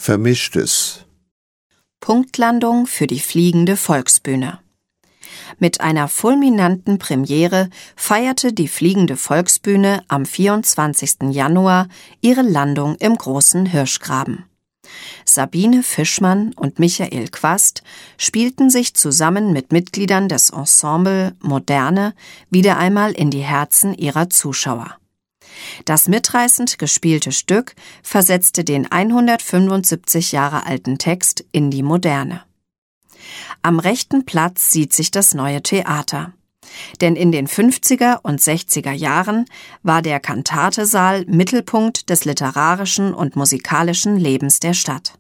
Vermischtes. Punktlandung für die Fliegende Volksbühne. Mit einer fulminanten Premiere feierte die Fliegende Volksbühne am 24. Januar ihre Landung im Großen Hirschgraben. Sabine Fischmann und Michael Quast spielten sich zusammen mit Mitgliedern des Ensemble Moderne wieder einmal in die Herzen ihrer Zuschauer. Das mitreißend gespielte Stück versetzte den 175 Jahre alten Text in die Moderne. Am rechten Platz sieht sich das Neue Theater. Denn in den 50er und 60er Jahren war der Kantatesaal Mittelpunkt des literarischen und musikalischen Lebens der Stadt.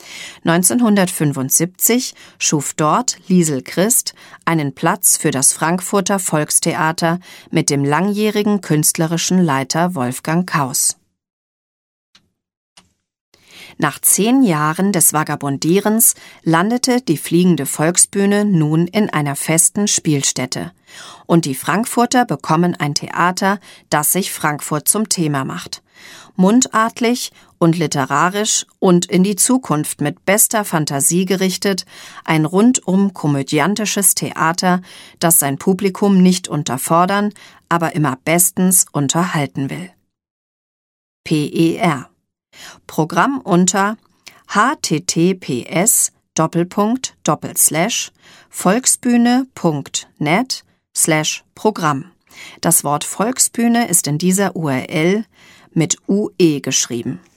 1975 schuf dort Liesel Christ einen Platz für das Frankfurter Volkstheater mit dem langjährigen künstlerischen Leiter Wolfgang Kaus. Nach 10 Jahren des Vagabundierens landete die Fliegende Volksbühne nun in einer festen Spielstätte. Und die Frankfurter bekommen ein Theater, das sich Frankfurt zum Thema macht. Mundartlich und literarisch und in die Zukunft mit bester Fantasie gerichtet, ein rundum komödiantisches Theater, das sein Publikum nicht unterfordern, aber immer bestens unterhalten will. PER Programm unter https://volksbühne.net/Programm. Das Wort Volksbühne ist in dieser URL mit UE geschrieben.